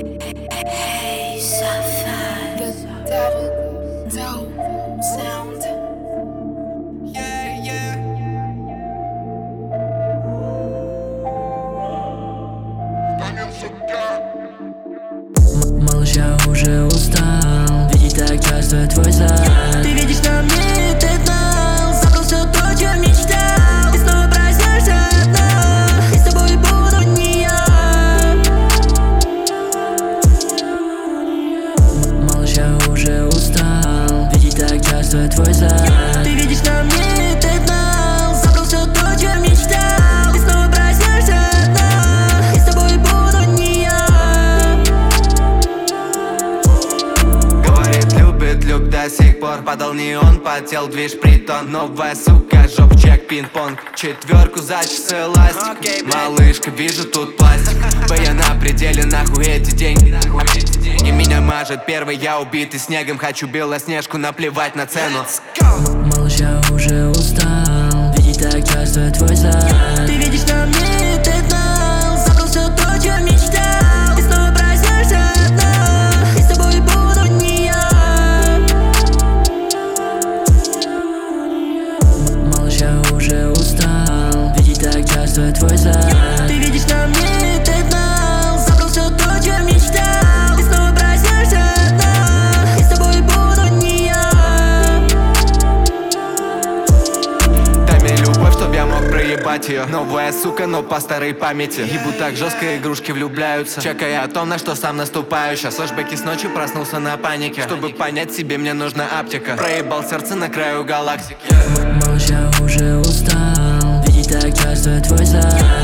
Hey, Sapphire. The devil don't sound. Yeah, yeah. Малыш, я уже устал видеть так часто твой зад. Ты видишь на мне пятна, забрал все то, чем мечтал. И снова проснешься одна, и с тобой буду не я. Малыш, я уже устал видеть так часто твой зад. Ты видишь на мне пятна, забрал все то, чем мечтал. И снова проснешься одна, и с тобой буду не я. Люк до сих пор падал неон, потел движ притон. Новая сука, жоп, чек, пинг-понг. Четверку за часы эластик. Малышка, вижу тут пластик. Я на пределе, нахуй эти деньги. И меня мажет первый, я убитый снегом. Хочу белоснежку, наплевать на цену. Малыш, я уже устал видеть так часто твой зад. Ты видишь на мне пятна, забрал все то, чем мечтал. И снова проснешься одна, и с тобой буду не я. Малыш, я уже устал видеть так часто твой зад. Ты видишь на мне пятна, забрал все то, чем мечтал. И снова проснешься одна, и с тобой буду не я. Дай мне любовь, чтоб я мог проебать ее. Новая сука, но по старой памяти. Ебу так жестко, игрушки влюбляются. Чекая о том, на что сам наступаю. Сейчас флешбеки с ночи, проснулся на панике. Чтобы понять себе, мне нужна аптека. Проебал сердце на краю галактики. Малыш, я уже устал видеть так часто твой зад.